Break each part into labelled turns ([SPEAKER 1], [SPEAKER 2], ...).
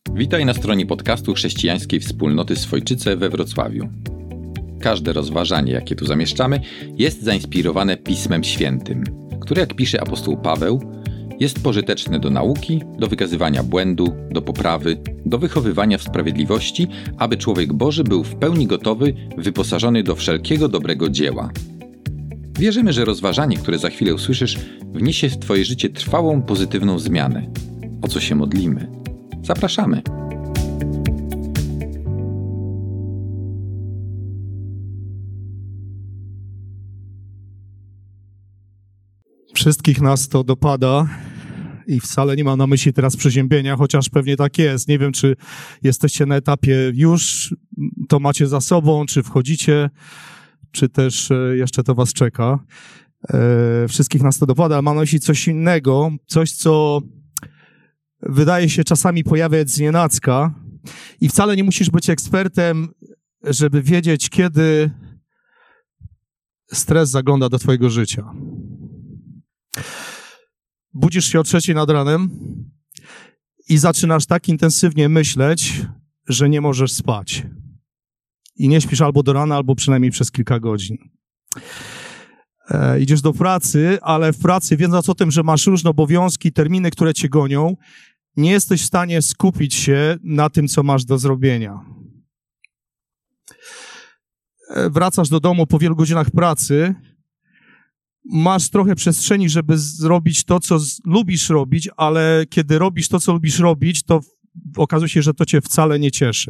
[SPEAKER 1] Witaj na stronie podcastu Chrześcijańskiej Wspólnoty Swojczyce we Wrocławiu. Każde rozważanie, jakie tu zamieszczamy, jest zainspirowane Pismem Świętym, które, jak pisze apostoł Paweł, jest pożyteczne do nauki, do wykazywania błędu, do poprawy, do wychowywania w sprawiedliwości, aby człowiek Boży był w pełni gotowy, wyposażony do wszelkiego dobrego dzieła. Wierzymy, że rozważanie, które za chwilę usłyszysz, wniesie w Twoje życie trwałą, pozytywną zmianę. O co się modlimy? Zapraszamy!
[SPEAKER 2] Wszystkich nas to dopada i wcale nie mam na myśli teraz przeziębienia, chociaż pewnie tak jest. Nie wiem, czy jesteście na etapie już, to macie za sobą, czy wchodzicie, czy też jeszcze to was czeka. Wszystkich nas to dopada, ale mam na myśli coś innego, coś, co wydaje się czasami pojawiać znienacka i wcale nie musisz być ekspertem, żeby wiedzieć, kiedy stres zagląda do twojego życia. Budzisz się o 3:00 nad ranem i zaczynasz tak intensywnie myśleć, że nie możesz spać. I nie śpisz albo do rana, albo przynajmniej przez kilka godzin. Idziesz do pracy, ale w pracy, wiedząc o tym, że masz różne obowiązki, terminy, które cię gonią, nie jesteś w stanie skupić się na tym, co masz do zrobienia. Wracasz do domu po wielu godzinach pracy, masz trochę przestrzeni, żeby zrobić to, co lubisz robić, ale kiedy robisz to, co lubisz robić, to okazuje się, że to cię wcale nie cieszy.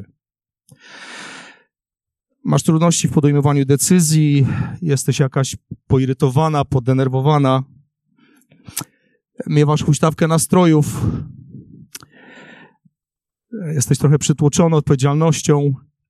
[SPEAKER 2] Masz trudności w podejmowaniu decyzji, jesteś jakaś poirytowana, podenerwowana, miewasz huśtawkę nastrojów, jesteś trochę przytłoczony odpowiedzialnością.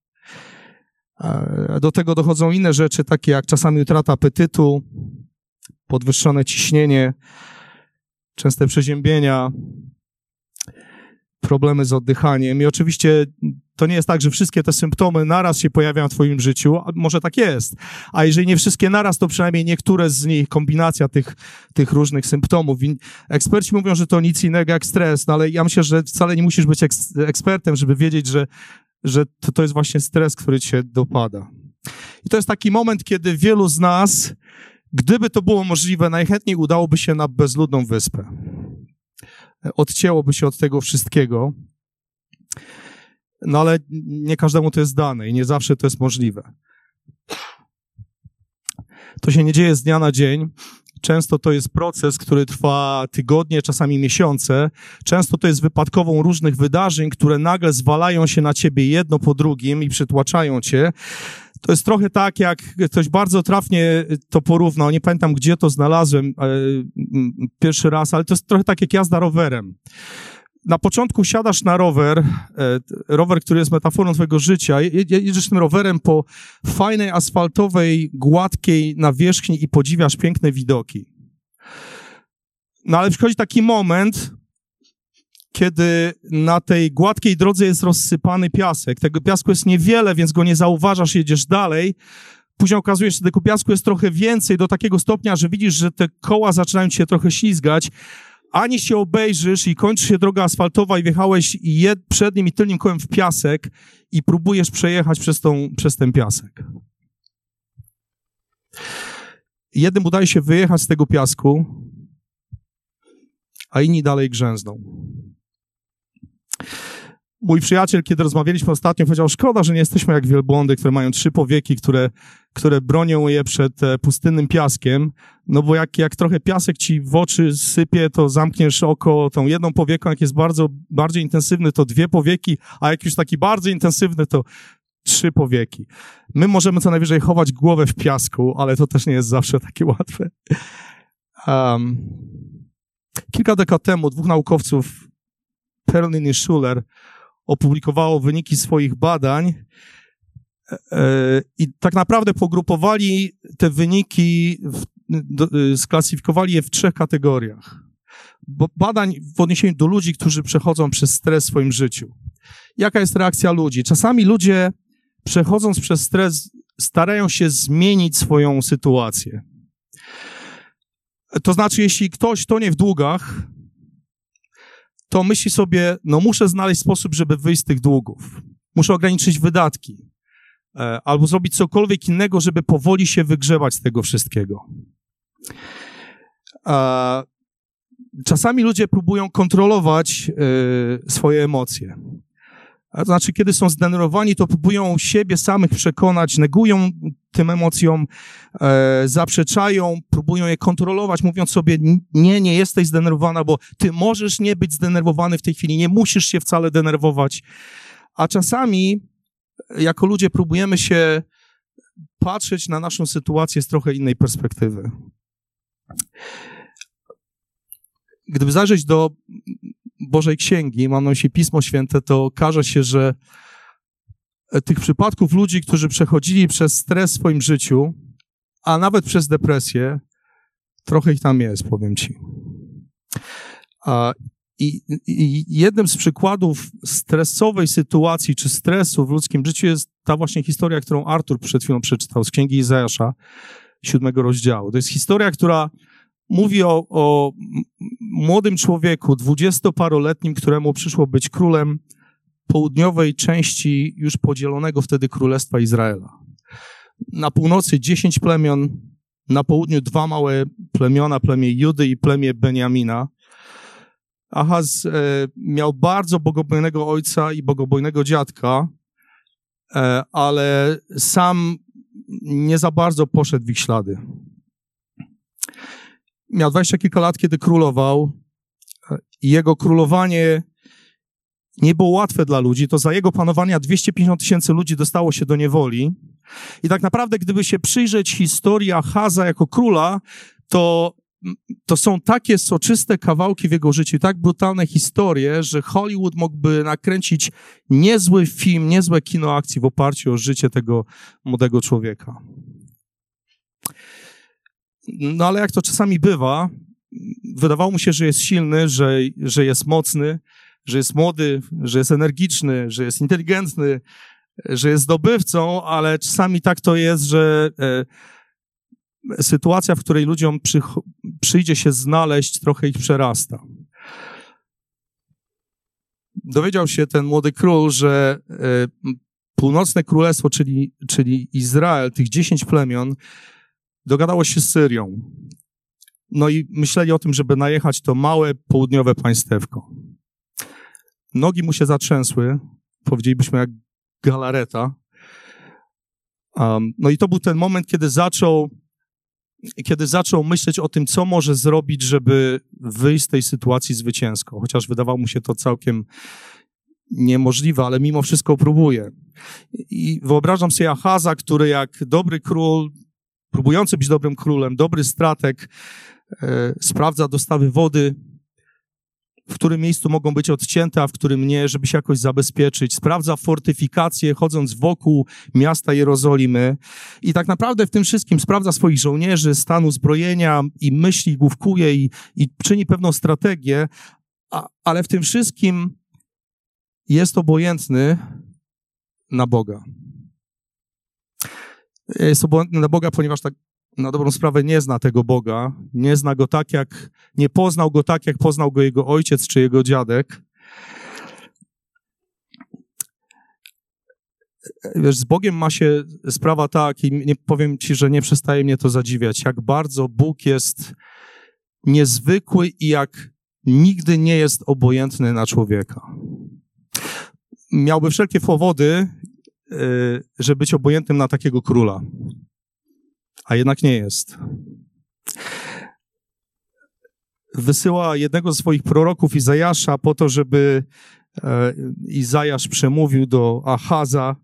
[SPEAKER 2] Do tego dochodzą inne rzeczy, takie jak czasami utrata apetytu, podwyższone ciśnienie, częste przeziębienia, problemy z oddychaniem. I oczywiście to nie jest tak, że wszystkie te symptomy naraz się pojawiają w twoim życiu, a może tak jest. A jeżeli nie wszystkie naraz, to przynajmniej niektóre z nich, kombinacja tych różnych symptomów. I eksperci mówią, że to nic innego jak stres, no ale ja myślę, że wcale nie musisz być ekspertem, żeby wiedzieć, że to jest właśnie stres, który cię dopada. I to jest taki moment, kiedy wielu z nas, gdyby to było możliwe, najchętniej udałoby się na bezludną wyspę. Odcięłoby się od tego wszystkiego, no ale nie każdemu to jest dane i nie zawsze to jest możliwe. To się nie dzieje z dnia na dzień. Często to jest proces, który trwa tygodnie, czasami miesiące. Często to jest wypadkową różnych wydarzeń, które nagle zwalają się na ciebie jedno po drugim i przytłaczają cię. To jest trochę tak, jak ktoś bardzo trafnie to porównał. Nie pamiętam, gdzie to znalazłem pierwszy raz, ale to jest trochę tak jak jazda rowerem. Na początku siadasz na rower, który jest metaforą twojego życia, jedziesz tym rowerem po fajnej, asfaltowej, gładkiej nawierzchni i podziwiasz piękne widoki. No ale przychodzi taki moment, kiedy na tej gładkiej drodze jest rozsypany piasek. Tego piasku jest niewiele, więc go nie zauważasz, jedziesz dalej. Później okazuje się, że tego piasku jest trochę więcej, do takiego stopnia, że widzisz, że te koła zaczynają ci się trochę ślizgać. Ani się obejrzysz i kończy się droga asfaltowa i wjechałeś przednim i tylnym kołem w piasek i próbujesz przejechać przez ten piasek. Jednym udaje się wyjechać z tego piasku, a inni dalej grzęzną. Mój przyjaciel, kiedy rozmawialiśmy ostatnio, powiedział, szkoda, że nie jesteśmy jak wielbłądy, które mają 3 powieki, które bronią je przed pustynnym piaskiem, no bo jak trochę piasek ci w oczy sypie, to zamkniesz oko tą jedną powieką, jak jest bardziej intensywny, to 2 powieki, a jak już taki bardzo intensywny, to 3 powieki. My możemy co najwyżej chować głowę w piasku, ale to też nie jest zawsze takie łatwe. Kilka dekad temu 2 naukowców, Perlin i Schuller, opublikowało wyniki swoich badań i tak naprawdę pogrupowali te wyniki, sklasyfikowali je w 3 kategoriach. Badań w odniesieniu do ludzi, którzy przechodzą przez stres w swoim życiu. Jaka jest reakcja ludzi? Czasami ludzie, przechodząc przez stres, starają się zmienić swoją sytuację. To znaczy, jeśli ktoś tonie w długach, to myśli sobie, no muszę znaleźć sposób, żeby wyjść z tych długów. Muszę ograniczyć wydatki. Albo zrobić cokolwiek innego, żeby powoli się wygrzebać z tego wszystkiego. Czasami ludzie próbują kontrolować swoje emocje. To znaczy, kiedy są zdenerwowani, to próbują siebie samych przekonać, negują tym emocjom, zaprzeczają, próbują je kontrolować, mówiąc sobie, nie jesteś zdenerwowana, bo ty możesz nie być zdenerwowany w tej chwili, nie musisz się wcale denerwować. A czasami, jako ludzie, próbujemy się patrzeć na naszą sytuację z trochę innej perspektywy. Gdyby zajrzeć do Bożej Księgi, mam na myśli Pismo Święte, to okaże się, że tych przypadków ludzi, którzy przechodzili przez stres w swoim życiu, a nawet przez depresję, trochę ich tam jest, powiem ci. I jednym z przykładów stresowej sytuacji, czy stresu w ludzkim życiu jest ta właśnie historia, którą Artur przed chwilą przeczytał z Księgi Izajasza, 7 rozdziału. To jest historia, która mówi o młodym człowieku, 20-paroletnim, któremu przyszło być królem południowej części już podzielonego wtedy Królestwa Izraela. Na północy 10 plemion, na południu 2 małe plemiona, plemię Judy i plemię Benjamina. Ahaz miał bardzo bogobojnego ojca i bogobojnego dziadka, ale sam nie za bardzo poszedł w ich ślady. Miał 20 kilka lat, kiedy królował i jego królowanie nie było łatwe dla ludzi. To za jego panowania 250 000 ludzi dostało się do niewoli. I tak naprawdę, gdyby się przyjrzeć historii Ahaza jako króla, to są takie soczyste kawałki w jego życiu, tak brutalne historie, że Hollywood mógłby nakręcić niezły film, niezłe kino akcji w oparciu o życie tego młodego człowieka. No ale jak to czasami bywa, wydawało mu się, że jest silny, że jest mocny, że jest młody, że jest energiczny, że jest inteligentny, że jest zdobywcą, ale czasami tak to jest, że sytuacja, w której ludziom przyjdzie się znaleźć, trochę ich przerasta. Dowiedział się ten młody król, że północne królestwo, czyli Izrael, tych 10 plemion, dogadało się z Syrią. No i myśleli o tym, żeby najechać to małe, południowe państewko. Nogi mu się zatrzęsły, powiedzielibyśmy jak galareta. No i to był ten moment, kiedy zaczął myśleć o tym, co może zrobić, żeby wyjść z tej sytuacji zwycięsko. Chociaż wydawało mu się to całkiem niemożliwe, ale mimo wszystko próbuje. I wyobrażam sobie Ahaza, który jak dobry król, próbujący być dobrym królem, dobry strateg, sprawdza dostawy wody, w którym miejscu mogą być odcięte, a w którym nie, żeby się jakoś zabezpieczyć. Sprawdza fortyfikacje, chodząc wokół miasta Jerozolimy. I tak naprawdę w tym wszystkim sprawdza swoich żołnierzy, stan uzbrojenia i myśli, główkuje i czyni pewną strategię, ale w tym wszystkim jest obojętny na Boga. Jest obojętny na Boga, ponieważ tak na dobrą sprawę nie zna tego Boga, nie poznał go tak, jak poznał go jego ojciec czy jego dziadek. Wiesz, z Bogiem ma się sprawa tak i nie powiem ci, że nie przestaje mnie to zadziwiać, jak bardzo Bóg jest niezwykły i jak nigdy nie jest obojętny na człowieka. Miałby wszelkie powody, żeby być obojętnym na takiego króla. A jednak nie jest. Wysyła jednego ze swoich proroków, Izajasza, po to, żeby Izajasz przemówił do Ahaza.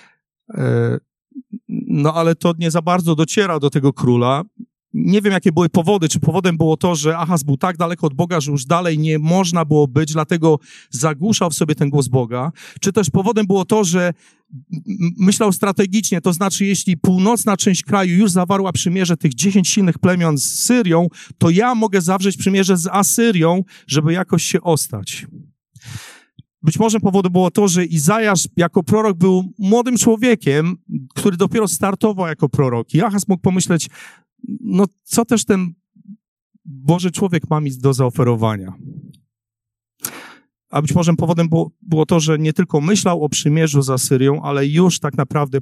[SPEAKER 2] No ale to nie za bardzo dociera do tego króla. Nie wiem, jakie były powody. Czy powodem było to, że Ahaz był tak daleko od Boga, że już dalej nie można było być, dlatego zagłuszał w sobie ten głos Boga. Czy też powodem było to, że myślał strategicznie, to znaczy, jeśli północna część kraju już zawarła przymierze tych 10 silnych plemion z Syrią, to ja mogę zawrzeć przymierze z Asyrią, żeby jakoś się ostać. Być może powodem było to, że Izajasz jako prorok był młodym człowiekiem, który dopiero startował jako prorok. I Ahaz mógł pomyśleć, no co też ten Boży człowiek ma mi do zaoferowania? A być może powodem było to, że nie tylko myślał o przymierzu z Asyrią, ale już tak naprawdę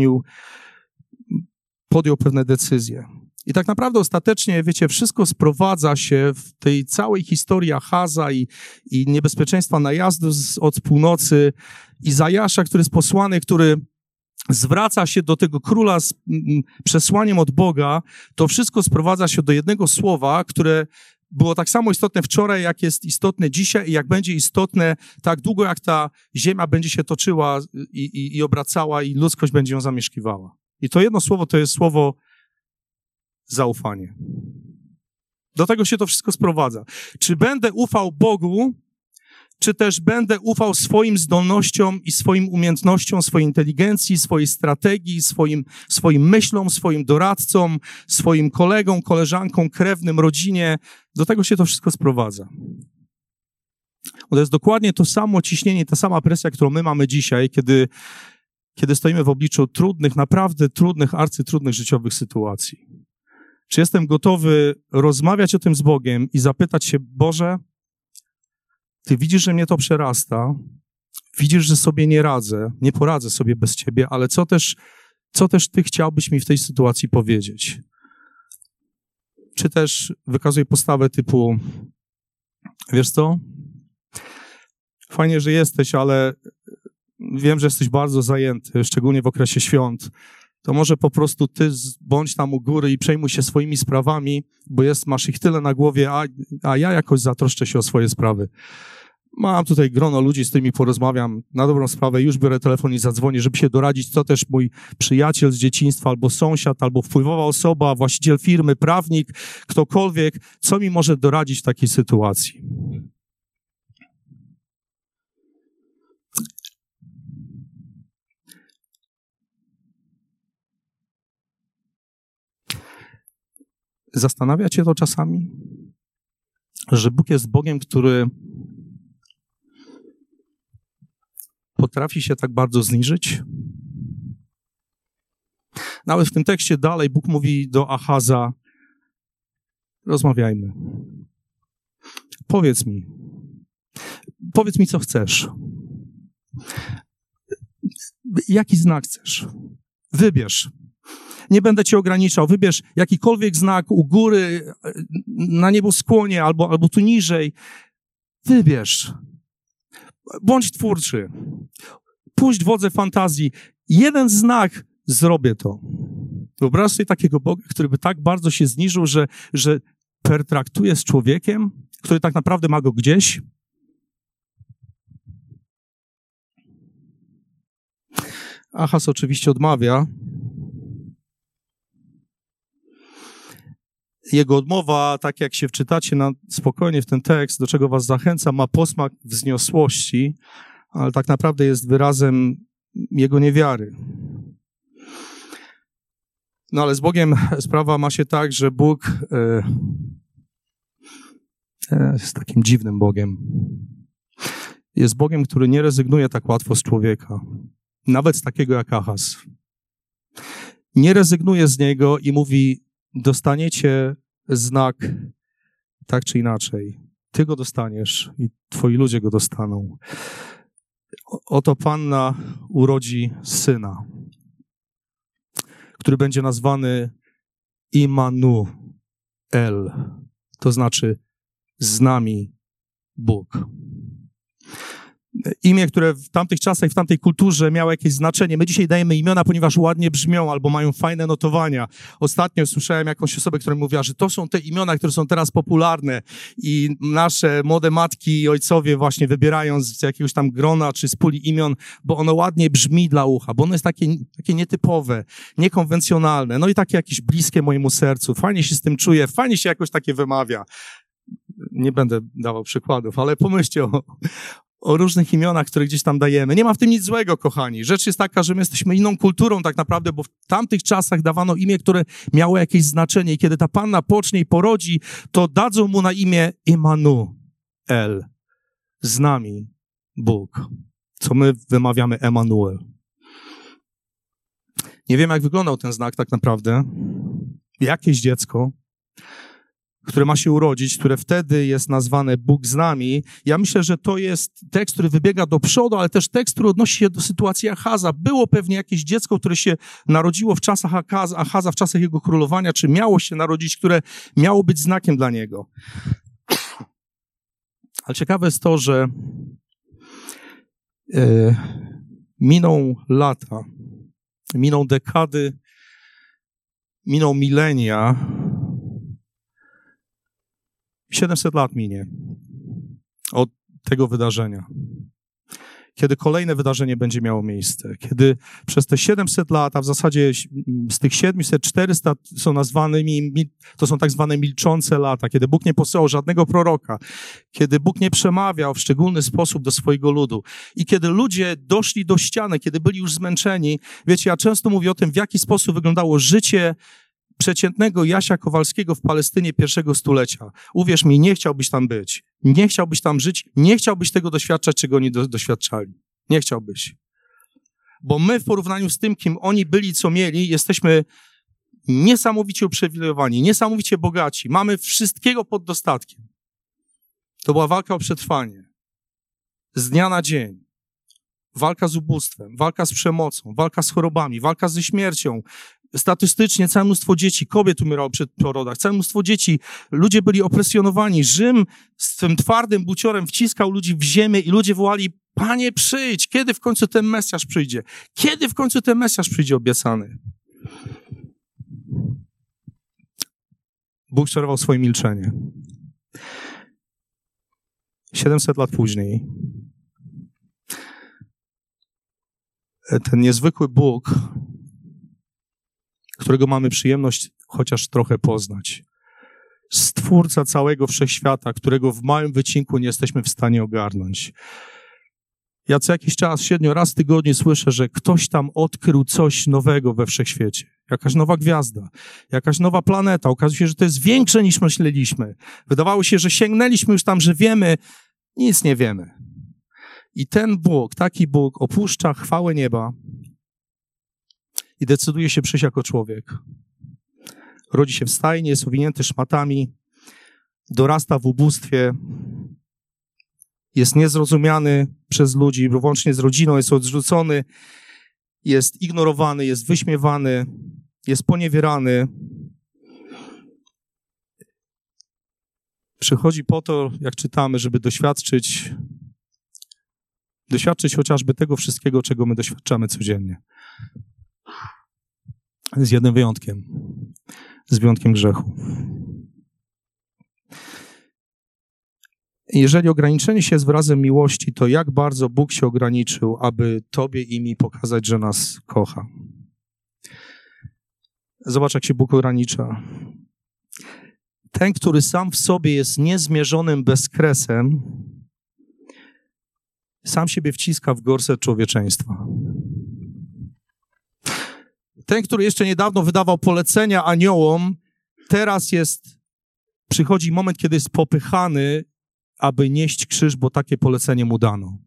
[SPEAKER 2] podjął pewne decyzje. I tak naprawdę ostatecznie, wiecie, wszystko sprowadza się w tej całej historii Achaza i niebezpieczeństwa najazdu od północy, Izajasza, który jest posłany, który zwraca się do tego króla z przesłaniem od Boga, to wszystko sprowadza się do jednego słowa, które było tak samo istotne wczoraj, jak jest istotne dzisiaj i jak będzie istotne tak długo, jak ta ziemia będzie się toczyła i obracała i ludzkość będzie ją zamieszkiwała. I to jedno słowo to jest słowo zaufanie. Do tego się to wszystko sprowadza. Czy będę ufał Bogu, czy też będę ufał swoim zdolnościom i swoim umiejętnościom, swojej inteligencji, swojej strategii, swoim myślom, swoim doradcom, swoim kolegom, koleżankom, krewnym, rodzinie. Do tego się to wszystko sprowadza. To jest dokładnie to samo ciśnienie, ta sama presja, którą my mamy dzisiaj, kiedy stoimy w obliczu trudnych, naprawdę trudnych, arcytrudnych życiowych sytuacji. Czy jestem gotowy rozmawiać o tym z Bogiem i zapytać się, Boże, Ty widzisz, że mnie to przerasta, widzisz, że sobie nie radzę, nie poradzę sobie bez Ciebie, ale co też Ty chciałbyś mi w tej sytuacji powiedzieć? Czy też wykazuję postawę typu, wiesz co, fajnie, że jesteś, ale wiem, że jesteś bardzo zajęty, szczególnie w okresie świąt, to może po prostu Ty bądź tam u góry i przejmuj się swoimi sprawami, bo masz ich tyle na głowie, a ja jakoś zatroszczę się o swoje sprawy. Mam tutaj grono ludzi, z którymi porozmawiam na dobrą sprawę, już biorę telefon i zadzwonię, żeby się doradzić, co też mój przyjaciel z dzieciństwa, albo sąsiad, albo wpływowa osoba, właściciel firmy, prawnik, ktokolwiek, co mi może doradzić w takiej sytuacji. Zastanawia cię to czasami? Że Bóg jest Bogiem, który potrafi się tak bardzo zniżyć? Nawet w tym tekście dalej Bóg mówi do Achaza, rozmawiajmy. Powiedz mi, co chcesz. Jaki znak chcesz? Wybierz. Nie będę cię ograniczał. Wybierz jakikolwiek znak u góry, na nieboskłonie albo tu niżej. Wybierz. Bądź twórczy. Puść wodze fantazji. Jeden znak, zrobię to. Wyobraź sobie takiego Boga, który by tak bardzo się zniżył, że pertraktuje z człowiekiem, który tak naprawdę ma go gdzieś. Achaz oczywiście odmawia. Jego odmowa, tak jak się wczytacie spokojnie w ten tekst, do czego was zachęcam, ma posmak wzniosłości, ale tak naprawdę jest wyrazem jego niewiary. No ale z Bogiem sprawa ma się tak, że Bóg jest takim dziwnym Bogiem. Jest Bogiem, który nie rezygnuje tak łatwo z człowieka. Nawet z takiego jak Achaz. Nie rezygnuje z niego i mówi, dostaniecie znak tak czy inaczej. Ty go dostaniesz i twoi ludzie go dostaną. Oto Panna urodzi syna, który będzie nazwany Immanuel. To znaczy z nami Bóg. Imię, które w tamtych czasach, w tamtej kulturze miało jakieś znaczenie. My dzisiaj dajemy imiona, ponieważ ładnie brzmią albo mają fajne notowania. Ostatnio słyszałem jakąś osobę, która mówiła, że to są te imiona, które są teraz popularne i nasze młode matki i ojcowie właśnie wybierają z jakiegoś tam grona czy z puli imion, bo ono ładnie brzmi dla ucha, bo ono jest takie nietypowe, niekonwencjonalne, no i takie jakieś bliskie mojemu sercu. Fajnie się z tym czuję, fajnie się jakoś takie wymawia. Nie będę dawał przykładów, ale pomyślcie o różnych imionach, które gdzieś tam dajemy. Nie ma w tym nic złego, kochani. Rzecz jest taka, że my jesteśmy inną kulturą tak naprawdę, bo w tamtych czasach dawano imię, które miało jakieś znaczenie i kiedy ta panna pocznie i porodzi, to dadzą mu na imię Immanuel. Z nami Bóg. Co my wymawiamy Emanuel. Nie wiem, jak wyglądał ten znak tak naprawdę. Jakieś dziecko, które ma się urodzić, które wtedy jest nazwane Bóg z nami. Ja myślę, że to jest tekst, który wybiega do przodu, ale też tekst, który odnosi się do sytuacji Achaza. Było pewnie jakieś dziecko, które się narodziło w czasach Achaza, w czasach jego królowania, czy miało się narodzić, które miało być znakiem dla niego. Ale ciekawe jest to, że miną lata, miną dekady, miną milenia, 700 lat minie od tego wydarzenia. Kiedy kolejne wydarzenie będzie miało miejsce. Kiedy przez te 700 lat, a w zasadzie z tych 700, 400 są to są tak zwane milczące lata. Kiedy Bóg nie posyłał żadnego proroka. Kiedy Bóg nie przemawiał w szczególny sposób do swojego ludu. I kiedy ludzie doszli do ściany, kiedy byli już zmęczeni. Wiecie, ja często mówię o tym, w jaki sposób wyglądało życie przeciętnego Jasia Kowalskiego w Palestynie pierwszego stulecia. Uwierz mi, nie chciałbyś tam być. Nie chciałbyś tam żyć. Nie chciałbyś tego doświadczać, czego oni doświadczali. Nie chciałbyś. Bo my w porównaniu z tym, kim oni byli, co mieli, jesteśmy niesamowicie uprzywilejowani, niesamowicie bogaci. Mamy wszystkiego pod dostatkiem. To była walka o przetrwanie. Z dnia na dzień. Walka z ubóstwem, walka z przemocą, walka z chorobami, walka ze śmiercią. Statystycznie całe mnóstwo dzieci, kobiet umierało przy porodach, całe mnóstwo dzieci, ludzie byli opresjonowani. Rzym z tym twardym buciorem wciskał ludzi w ziemię i ludzie wołali: Panie, przyjdź, kiedy w końcu ten Mesjasz przyjdzie? Kiedy w końcu ten Mesjasz przyjdzie obiecany? Bóg przerwał swoje milczenie. 700 lat później ten niezwykły Bóg, którego mamy przyjemność chociaż trochę poznać. Stwórca całego wszechświata, którego w małym wycinku nie jesteśmy w stanie ogarnąć. Ja co jakiś czas, średnio raz w tygodniu słyszę, że ktoś tam odkrył coś nowego we wszechświecie. Jakaś nowa gwiazda, jakaś nowa planeta. Okazuje się, że to jest większe niż myśleliśmy. Wydawało się, że sięgnęliśmy już tam, że wiemy. Nic nie wiemy. I ten Bóg, taki Bóg opuszcza chwałę nieba i decyduje się przyjść jako człowiek. Rodzi się w stajni, jest owinięty szmatami, dorasta w ubóstwie, jest niezrozumiany przez ludzi, włącznie z rodziną, jest odrzucony, jest ignorowany, jest wyśmiewany, jest poniewierany. Przychodzi po to, jak czytamy, żeby doświadczyć chociażby tego wszystkiego, czego my doświadczamy codziennie. Z jednym wyjątkiem. Z wyjątkiem grzechu. Jeżeli ograniczenie się jest wyrazem miłości, to jak bardzo Bóg się ograniczył, aby tobie i mi pokazać, że nas kocha. Zobacz, jak się Bóg ogranicza. Ten, który sam w sobie jest niezmierzonym bezkresem, sam siebie wciska w gorset człowieczeństwa. Ten, który jeszcze niedawno wydawał polecenia aniołom, teraz przychodzi moment, kiedy jest popychany, aby nieść krzyż, bo takie polecenie mu dano.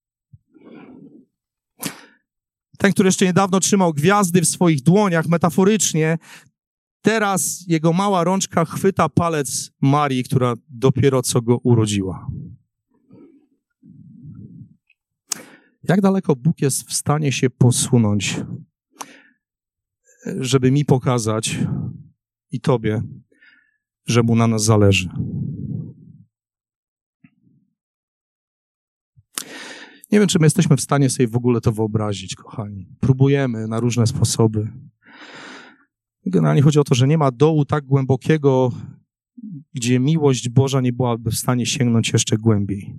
[SPEAKER 2] Ten, który jeszcze niedawno trzymał gwiazdy w swoich dłoniach, metaforycznie, teraz jego mała rączka chwyta palec Marii, która dopiero co go urodziła. Jak daleko Bóg jest w stanie się posunąć, żeby mi pokazać i tobie, że mu na nas zależy. Nie wiem, czy my jesteśmy w stanie sobie w ogóle to wyobrazić, kochani. Próbujemy na różne sposoby. Generalnie chodzi o to, że nie ma dołu tak głębokiego, gdzie miłość Boża nie byłaby w stanie sięgnąć jeszcze głębiej.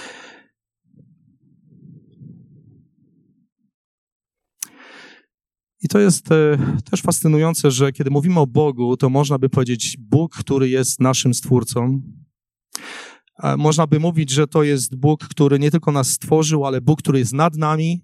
[SPEAKER 2] I to jest też fascynujące, że kiedy mówimy o Bogu, to można by powiedzieć Bóg, który jest naszym Stwórcą. Można by mówić, że to jest Bóg, który nie tylko nas stworzył, ale Bóg, który jest nad nami.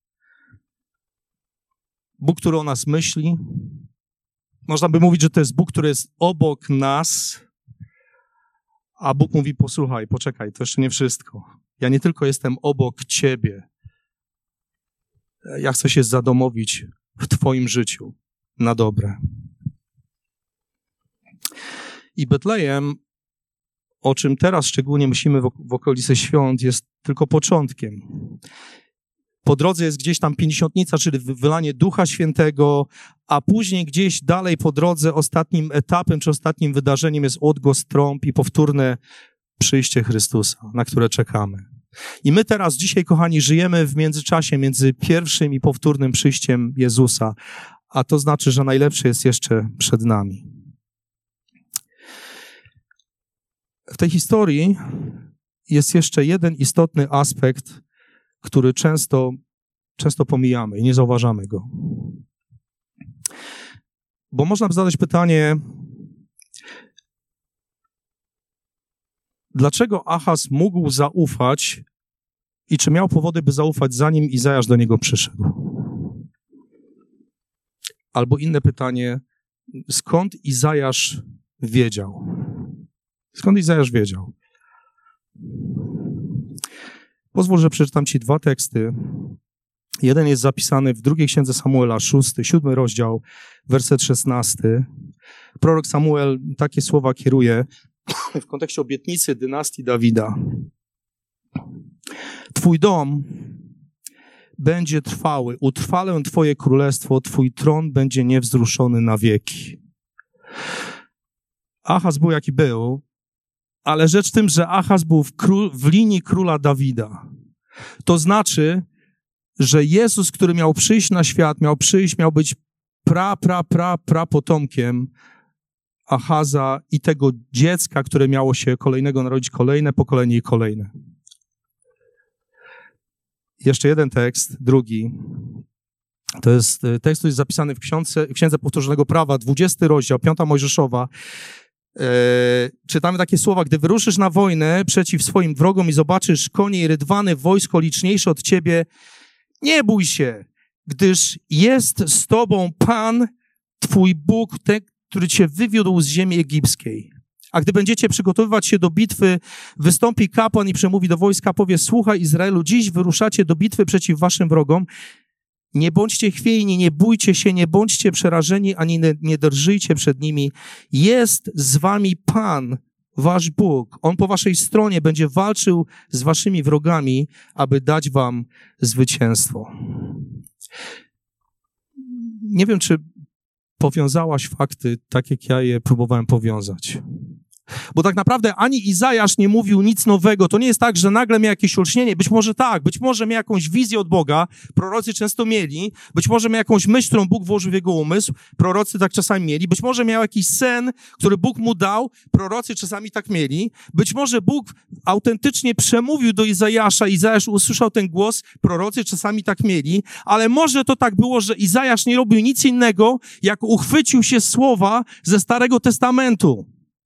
[SPEAKER 2] Bóg, który o nas myśli. Można by mówić, że to jest Bóg, który jest obok nas, a Bóg mówi: posłuchaj, poczekaj, to jeszcze nie wszystko. Ja nie tylko jestem obok ciebie. Ja chcę się zadomowić w twoim życiu na dobre. I Betlejem, o czym teraz szczególnie myślimy w okolicy świąt, jest tylko początkiem. Po drodze jest gdzieś tam pięćdziesiątnica, czyli wylanie Ducha Świętego, a później gdzieś dalej po drodze ostatnim etapem czy ostatnim wydarzeniem jest odgłos trąb i powtórne przyjście Chrystusa, na które czekamy. I my teraz dzisiaj, kochani, żyjemy w międzyczasie między pierwszym i powtórnym przyjściem Jezusa, a to znaczy, że najlepsze jest jeszcze przed nami. W tej historii jest jeszcze jeden istotny aspekt, który często pomijamy i nie zauważamy go. Bo można by zadać pytanie, dlaczego Ahaz mógł zaufać i czy miał powody, by zaufać, zanim Izajasz do niego przyszedł? Albo inne pytanie, skąd Izajasz wiedział? Skąd Izajasz wiedział? Pozwól, że przeczytam ci 2 teksty. Jeden jest zapisany w drugiej księdze Samuela, 7 rozdział, werset 16. Prorok Samuel takie słowa kieruje w kontekście obietnicy dynastii Dawida. Twój dom będzie trwały, utrwalę Twoje królestwo, Twój tron będzie niewzruszony na wieki. Ahaz był jaki był, ale rzecz w tym, że Ahaz był w linii króla Dawida. To znaczy, że Jezus, który miał przyjść na świat, miał być potomkiem Ahaza i tego dziecka, które miało się kolejnego narodzić, kolejne pokolenie i kolejne. Jeszcze jeden tekst, drugi. To jest tekst, który jest zapisany w Księdze Powtórzonego Prawa, 20 rozdział, 5 Mojżeszowa. Czytamy takie słowa: gdy wyruszysz na wojnę przeciw swoim wrogom i zobaczysz konie i rydwany, wojsko liczniejsze od ciebie, nie bój się, gdyż jest z tobą Pan, twój Bóg, ten, który cię wywiódł z ziemi egipskiej. A gdy będziecie przygotowywać się do bitwy, wystąpi kapłan i przemówi do wojska, powie: słuchaj Izraelu, dziś wyruszacie do bitwy przeciw waszym wrogom. Nie bądźcie chwiejni, nie bójcie się, nie bądźcie przerażeni, ani nie drżyjcie przed nimi. Jest z wami Pan, wasz Bóg. On po waszej stronie będzie walczył z waszymi wrogami, aby dać wam zwycięstwo. Nie wiem, czy powiązałaś fakty tak, jak ja je próbowałem powiązać. Bo tak naprawdę ani Izajasz nie mówił nic nowego. To nie jest tak, że nagle miał jakieś olśnienie. Być może tak, być może miał jakąś wizję od Boga. Prorocy często mieli. Być może miał jakąś myśl, którą Bóg włożył w jego umysł. Prorocy tak czasami mieli. Być może miał jakiś sen, który Bóg mu dał. Prorocy czasami tak mieli. Być może Bóg autentycznie przemówił do Izajasza. Izajasz usłyszał ten głos. Prorocy czasami tak mieli. Ale może to tak było, że Izajasz nie robił nic innego, jak uchwycił się słowa ze Starego Testamentu.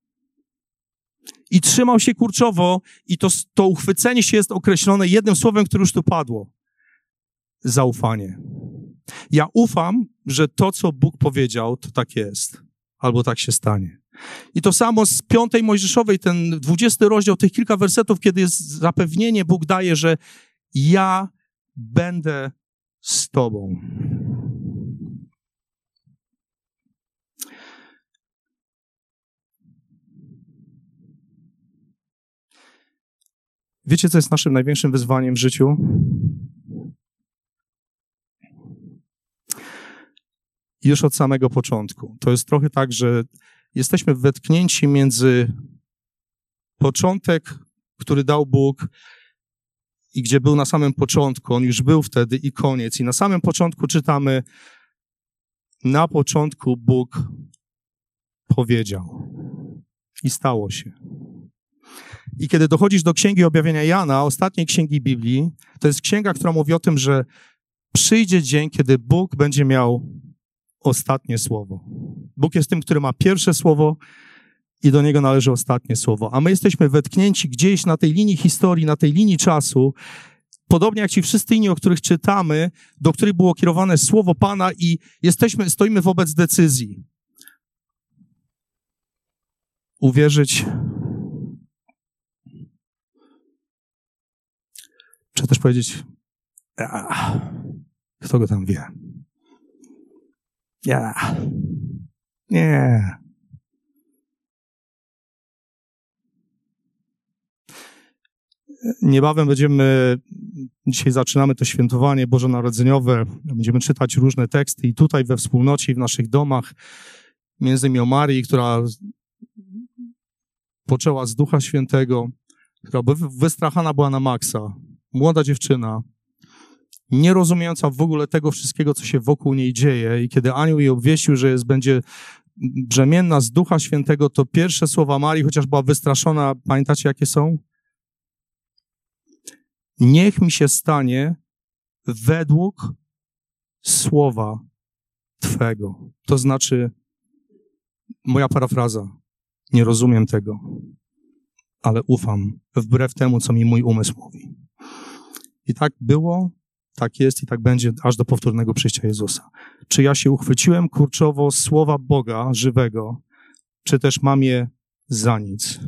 [SPEAKER 2] I trzymał się kurczowo i to uchwycenie się jest określone jednym słowem, które już tu padło. Zaufanie. Ja ufam, że to, co Bóg powiedział, to tak jest. Albo tak się stanie. I to samo z 5 Mojżeszowej, ten 20 rozdział, tych kilka wersetów, kiedy jest zapewnienie, Bóg daje, że ja będę z tobą. Wiecie, co jest naszym największym wyzwaniem w życiu? Już od samego początku. To jest trochę tak, że jesteśmy wetknięci między początek, który dał Bóg i gdzie był na samym początku. On już był wtedy i koniec. I na samym początku czytamy: na początku Bóg powiedział. I stało się. I kiedy dochodzisz do Księgi Objawienia Jana, ostatniej księgi Biblii, to jest księga, która mówi o tym, że przyjdzie dzień, kiedy Bóg będzie miał ostatnie słowo. Bóg jest tym, który ma pierwsze słowo i do niego należy ostatnie słowo. A my jesteśmy wetknięci gdzieś na tej linii historii, na tej linii czasu, podobnie jak ci wszyscy inni, o których czytamy, do których było kierowane słowo Pana i stoimy wobec decyzji. Uwierzyć, czy też powiedzieć: kto go tam wie? Nie. Niebawem dzisiaj zaczynamy to świętowanie bożonarodzeniowe, będziemy czytać różne teksty i tutaj we wspólnocie i w naszych domach, między innymi o Marii, która poczęła z Ducha Świętego, która wystrachana była na maksa, młoda dziewczyna, nie rozumiejąca w ogóle tego wszystkiego, co się wokół niej dzieje i kiedy anioł jej obwieścił, że będzie brzemienna z Ducha Świętego, to pierwsze słowa Marii, chociaż była wystraszona, pamiętacie jakie są? Niech mi się stanie według słowa Twego. To znaczy, moja parafraza, nie rozumiem tego, ale ufam wbrew temu, co mi mój umysł mówi. I tak było, tak jest i tak będzie aż do powtórnego przyjścia Jezusa. Czy ja się uchwyciłem kurczowo słowa Boga żywego, czy też mam je za nic?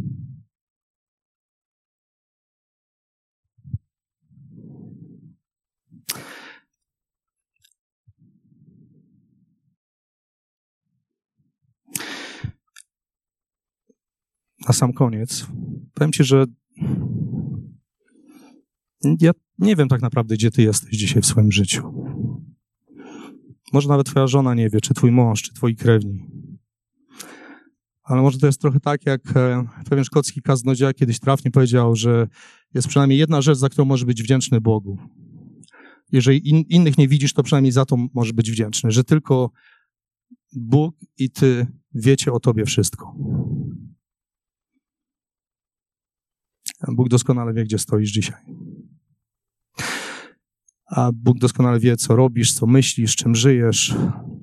[SPEAKER 2] Na sam koniec powiem ci, że ja nie wiem tak naprawdę, gdzie ty jesteś dzisiaj w swoim życiu. Może nawet twoja żona nie wie, czy twój mąż, czy twoi krewni. Ale może to jest trochę tak, jak pewien szkocki kaznodzieja kiedyś trafnie powiedział, że jest przynajmniej jedna rzecz, za którą możesz być wdzięczny Bogu. Jeżeli innych nie widzisz, to przynajmniej za to możesz być wdzięczny, że tylko Bóg i ty wiecie o tobie wszystko. Bóg doskonale wie, gdzie stoisz dzisiaj. A Bóg doskonale wie, co robisz, co myślisz, czym żyjesz,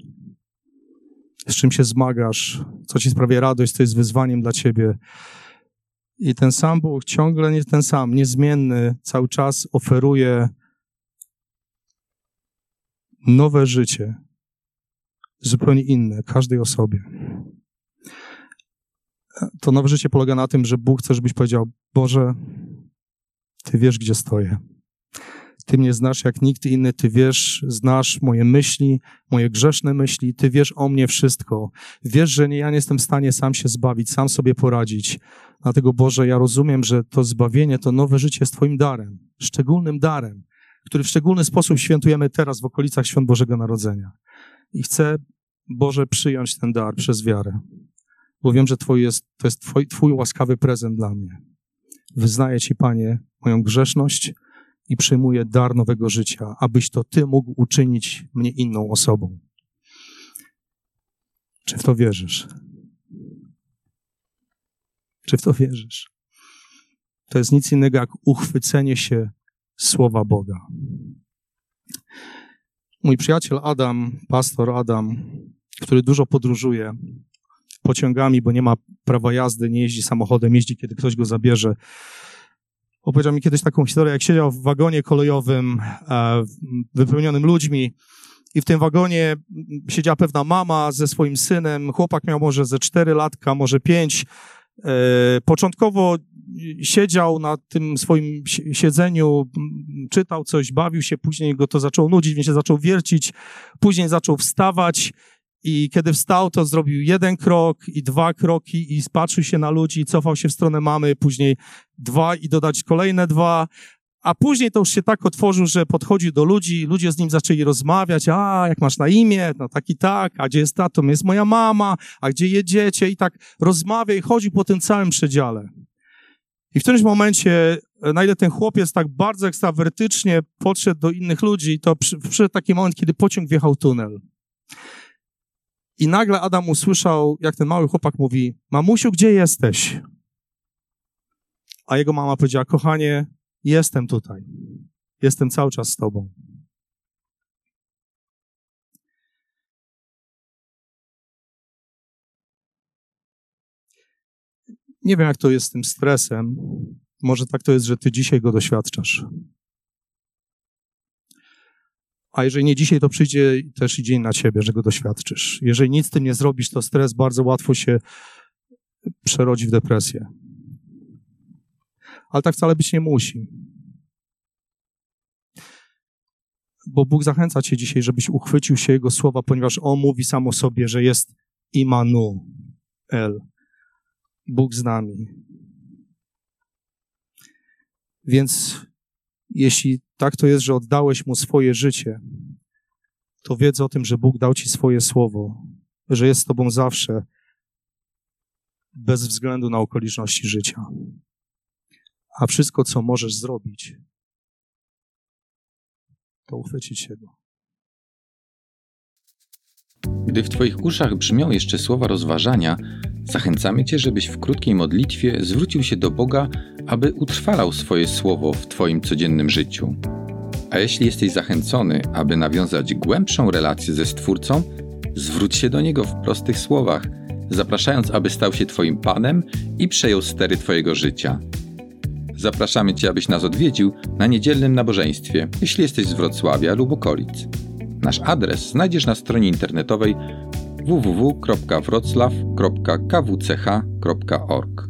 [SPEAKER 2] z czym się zmagasz, co ci sprawia radość, co jest wyzwaniem dla ciebie. I ten sam Bóg, ciągle nie ten sam, niezmienny, cały czas oferuje nowe życie, zupełnie inne, każdej osobie. To nowe życie polega na tym, że Bóg chce, żebyś powiedział: Boże, Ty wiesz, gdzie stoję. Ty mnie znasz jak nikt inny, Ty wiesz, znasz moje myśli, moje grzeszne myśli, Ty wiesz o mnie wszystko. Wiesz, że ja nie jestem w stanie sam się zbawić, sam sobie poradzić. Dlatego, Boże, ja rozumiem, że to zbawienie, to nowe życie jest Twoim darem, szczególnym darem, który w szczególny sposób świętujemy teraz w okolicach Świąt Bożego Narodzenia. I chcę, Boże, przyjąć ten dar przez wiarę, bo wiem, że to jest Twój łaskawy prezent dla mnie. Wyznaję Ci, Panie, moją grzeszność i przyjmuję dar nowego życia, abyś to Ty mógł uczynić mnie inną osobą. Czy w to wierzysz? Czy w to wierzysz? To jest nic innego jak uchwycenie się Słowa Boga. Mój przyjaciel Adam, pastor Adam, który dużo podróżuje pociągami, bo nie ma prawa jazdy, nie jeździ samochodem, jeździ, kiedy ktoś go zabierze. Opowiedział mi kiedyś taką historię, jak siedział w wagonie kolejowym wypełnionym ludźmi i w tym wagonie siedziała pewna mama ze swoim synem. Chłopak miał może ze 4 latka, może 5. Początkowo siedział na tym swoim siedzeniu, czytał coś, bawił się, później go to zaczęło nudzić, więc się zaczął wiercić, później zaczął wstawać i kiedy wstał, to zrobił 1 krok i 2 kroki i patrzył się na ludzi, cofał się w stronę mamy, później 2 i dodać kolejne 2, a później to już się tak otworzył, że podchodził do ludzi, ludzie z nim zaczęli rozmawiać: a jak masz na imię? No tak i tak, a gdzie jest tato? Jest moja mama, a gdzie jedziecie? I tak rozmawia i chodzi po tym całym przedziale. I w którymś momencie, na ile ten chłopiec tak bardzo ekstrawertycznie podszedł do innych ludzi, to przyszedł taki moment, kiedy pociąg wjechał tunel. I nagle Adam usłyszał, jak ten mały chłopak mówi: mamusiu, gdzie jesteś? A jego mama powiedziała: kochanie, jestem tutaj. Jestem cały czas z tobą. Nie wiem, jak to jest z tym stresem. Może tak to jest, że ty dzisiaj go doświadczasz. A jeżeli nie dzisiaj, to przyjdzie też i dzień na ciebie, że go doświadczysz. Jeżeli nic z tym nie zrobisz, to stres bardzo łatwo się przerodzi w depresję. Ale tak wcale być nie musi. Bo Bóg zachęca cię dzisiaj, żebyś uchwycił się Jego słowa, ponieważ On mówi sam o sobie, że jest Immanuel, Bóg z nami. Więc jeśli tak to jest, że oddałeś Mu swoje życie, to wiedz o tym, że Bóg dał Ci swoje słowo, że jest z Tobą zawsze, bez względu na okoliczności życia. A wszystko, co możesz zrobić, to uchwycić się Go.
[SPEAKER 1] Gdy w Twoich uszach brzmią jeszcze słowa rozważania, zachęcamy Cię, żebyś w krótkiej modlitwie zwrócił się do Boga, aby utrwalał swoje słowo w Twoim codziennym życiu. A jeśli jesteś zachęcony, aby nawiązać głębszą relację ze Stwórcą, zwróć się do Niego w prostych słowach, zapraszając, aby stał się Twoim Panem i przejął stery Twojego życia. Zapraszamy Cię, abyś nas odwiedził na niedzielnym nabożeństwie, jeśli jesteś z Wrocławia lub okolic. Nasz adres znajdziesz na stronie internetowej www.wroclaw.kwch.org.